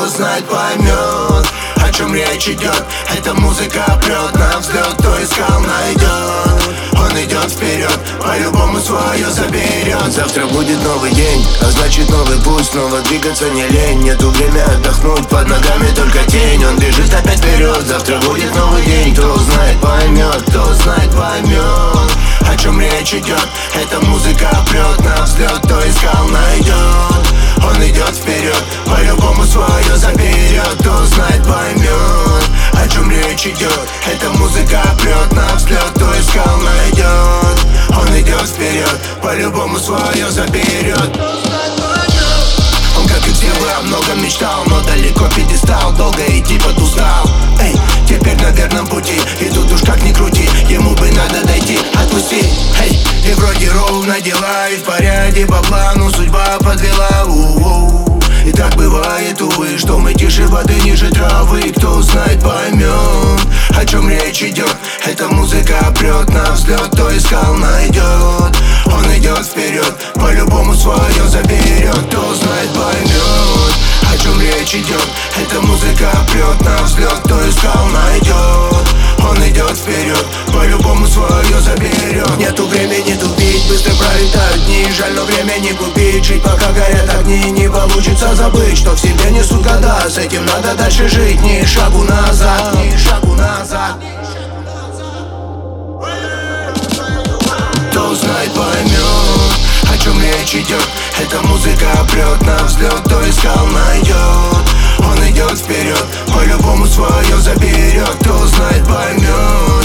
кто знает, поймет, о чем речь идет. Эта музыка прет на взлет, кто искал, найдет. Он идет вперед, по-любому свое заберет. Завтра будет новый день, а значит новый путь. Снова двигаться не лень, нету время отдохнуть, под ногами только тень. Он бежит опять вперед, завтра будет новый день. Кто знает, поймет, кто знает, поймет, о чем речь идет. Эта музыка прет на взлет, кто искал, найдет. Он идет вперед, по-любому свое заберет. Кто знает, поймет, о чем речь идет. Эта музыка прет на взлет, кто искал, найдет. Он идет вперед, по-любому свое заберет. Он, как и все, бы о многом мечтал, но далеко пьедестал, долго идти подустал. Эй, теперь на верном пути, и тут уж как ни крути, ему бы надо дойти, отпусти. Эй, и вроде ровно дела, и в порядке по плану, судьба подвела. И так бывает, увы, что мы тише воды, ниже травы. Кто знает, поймет, о чем речь идет. Эта музыка прет на взлет, кто искал, найдет. Он идет вперед, по-любому свое заберет. Кто знает, поймет, о чем речь идет. Эта музыка прет на взлет, кто искал, найдет. Он идет вперед, по-любому свое заберет. Нету времени тупить, быстро пролетают дни. Жаль, но время не купить. Жить пока горят огни, не получится забыть, что в себе несут года. С этим надо дальше жить, ни шагу назад, ни шагу назад. Кто знает, поймет, о чем речь идет. Эта музыка прет на взлет, кто искал, найдет. Он идет вперед, по-любому свое заберет. Кто знает, поймет,